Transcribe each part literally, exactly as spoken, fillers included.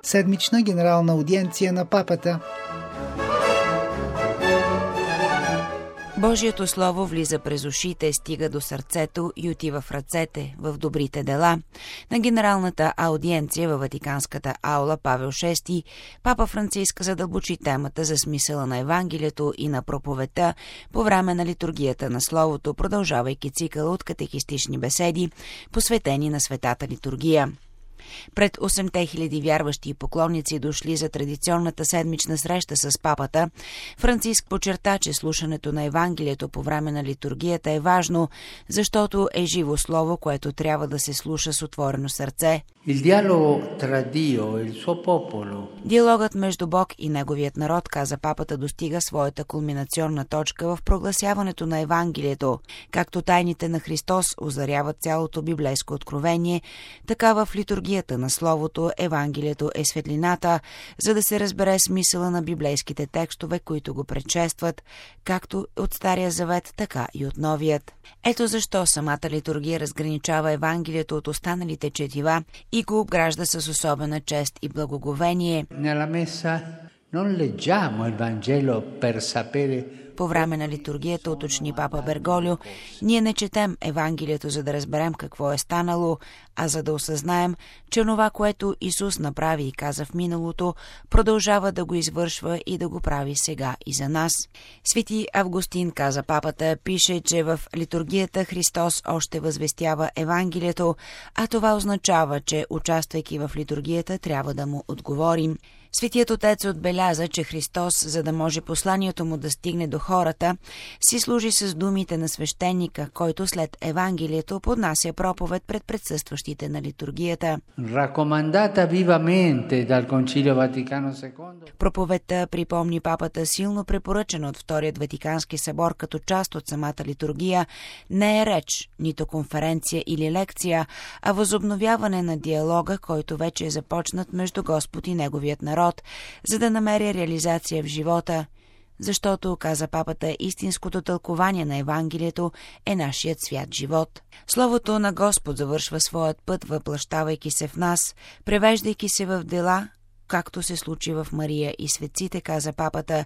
седмична генерална аудиенция на папата. Божието Слово влиза през ушите, стига до сърцето и отива в ръцете, в добрите дела. На генералната аудиенция във Ватиканската аула Павел шести, папа Франциск задълбочи темата за смисъла на Евангелието и на проповедта по време на литургията на Словото, продължавайки цикъла от катехистични беседи, посветени на Светата литургия. Пред осемте хиляди вярващи и поклонници, дошли за традиционната седмична среща с папата, Франциск подчерта, че слушането на Евангелието по време на литургията е важно, защото е живо слово, което трябва да се слуша с отворено сърце. Диалогът между Бог и Неговият народ, каза папата, достига своята кулминационна точка в прогласяването на Евангелието. Както тайните на Христос озаряват цялото библейско откровение, така в литургията на Словото Евангелието е светлината, за да се разбере смисъла на библейските текстове, които го предшестват, както от Стария завет, така и от Новият. Ето защо самата литургия разграничава Евангелието от останалите четива и го обгражда с особена чест и благоговение. По време на литургията, уточни папа Берголио, ние не четем Евангелието, за да разберем какво е станало, а за да осъзнаем, че това, което Исус направи и каза в миналото, продължава да го извършва и да го прави сега и за нас. Свети Августин, каза папата, пише, че в литургията Христос още възвестява Евангелието, а това означава, че участвайки в литургията трябва да му отговорим. Светият Отец отбеляза, че Христос, за да може посланието му да стигне до хората, си служи с думите на свещеника, който след Евангелието поднася проповед пред присъстващите на литургията. Проповедта, припомни папата, силно препоръчена от Вторият Ватикански събор като част от самата литургия, не е реч, нито конференция или лекция, а възобновяване на диалога, който вече е започнат между Господ и Неговият народ, за да намери реализация в живота, защото, каза папата, истинското тълкование на Евангелието е нашият свят живот. Словото на Господ завършва своят път, въплъщавайки се в нас, превеждайки се в дела, както се случи в Мария и светците, каза папата.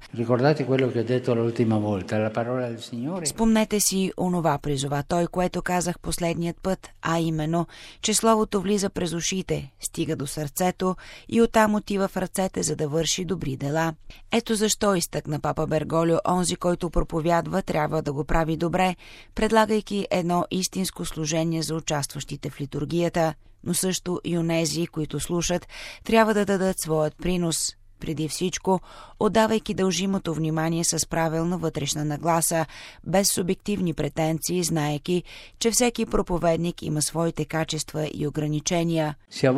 Спомнете си онова, призова той, което казах последният път, а именно, че Словото влиза през ушите, стига до сърцето и оттам отива в ръцете, за да върши добри дела. Ето защо, изтъкна папа Берголио, онзи, който проповядва, трябва да го прави добре, предлагайки едно истинско служение за участващите в литургията, но също и онези, които слушат, трябва да дадат своят принос, преди всичко, отдавайки дължимото внимание с правилна вътрешна нагласа, без субективни претенции, знаейки, че всеки проповедник има своите качества и ограничения.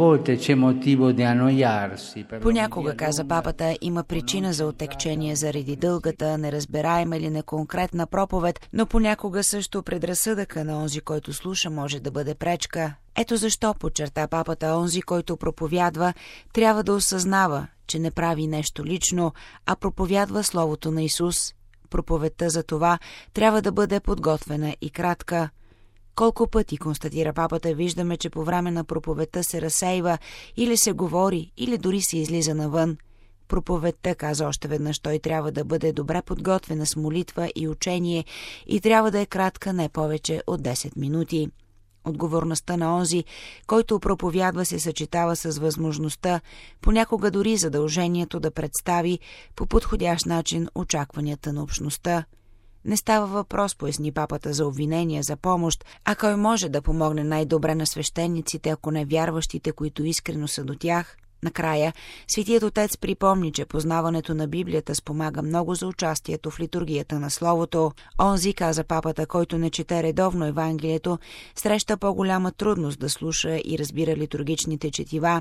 Понякога, каза папата, има причина за отекчение заради дългата, неразбираема или неконкретна проповед, но понякога също предразсъдъка на онзи, който слуша, може да бъде пречка. Ето защо, подчерта папата, онзи, който проповядва, трябва да осъзнава, че не прави нещо лично, а проповядва Словото на Исус. Проповедта за това трябва да бъде подготвена и кратка. Колко пъти, констатира папата, виждаме, че по време на проповедта се разсейва или се говори, или дори се излиза навън. Проповедта, каза още веднъж той, трябва да бъде добре подготвена с молитва и учение и трябва да е кратка не повече от десет минути. Отговорността на онзи, който проповядва, се съчетава с възможността, понякога дори задължението да представи по подходящ начин очакванията на общността. Не става въпрос, поясни папата, за обвинения, за помощ, а кой може да помогне най-добре на свещениците, ако не вярващите, които искрено са до тях. Накрая, Светият Отец припомни, че познаването на Библията спомага много за участието в литургията на Словото. Онзи, каза папата, който не чете редовно Евангелието, среща по-голяма трудност да слуша и разбира литургичните четива.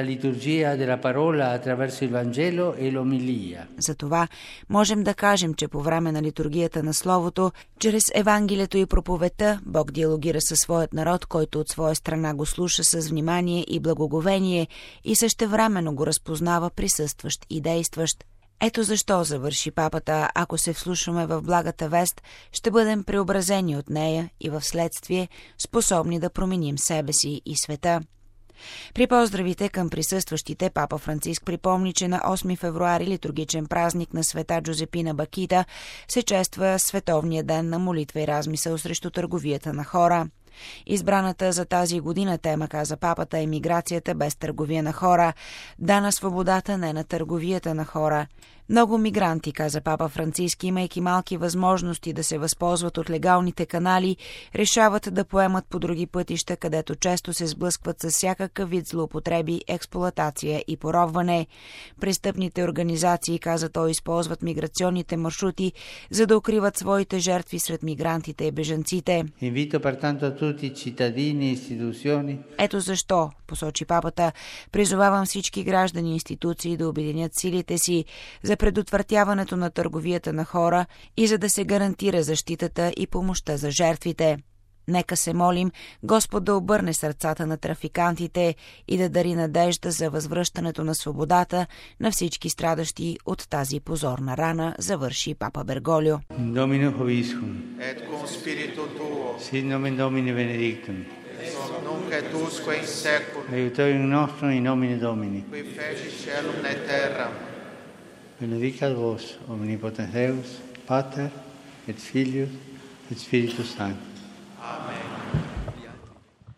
Затова можем да кажем, че по време на литургията на Словото, чрез Евангелието и проповедта, Бог диалогира със своят народ, който от своя страна го слуша с внимание и благоговение и същевременно го разпознава присъстващ и действащ. Ето защо, завърши папата, ако се вслушваме в благата вест, ще бъдем преобразени от нея и в следствие способни да променим себе си и света. При поздравите към присъстващите папа Франциск припомни, че на осми февруари, литургичен празник на света Джозепина Бакита, се чества Световния ден на молитва и размисъл срещу търговията на хора. Избраната за тази година тема, каза папата, е миграцията без търговия на хора, да на свободата, не на търговията на хора. Много мигранти, каза папа Франциск, имайки малки възможности да се възползват от легалните канали, решават да поемат по други пътища, където често се сблъскват с всякакъв вид злоупотреби, експлоатация и поробване. Престъпните организации, каза той, използват миграционните маршрути, за да укриват своите жертви сред мигрантите и бежанците. Ето защо, посочи папата, призовавам всички граждани и институции да обединят силите си за предотвратяването на търговията на хора и за да се гарантира защитата и помощта за жертвите. Нека се молим Господ да обърне сърцата на трафикантите и да дари надежда за възвръщането на свободата на всички страдащи от тази позорна рана, завърши папа Берголио. Domino Hoviscum, et cum spiritu tuo, sit nomen Domini benedictum, nunc et usque in seculum, aiutorium nostrum in nomine Domini, qui feci caelum et terram. Benedicat vos, omnipotens Deus, Pater, et Filius, et Spiritus Sanctus. Amen.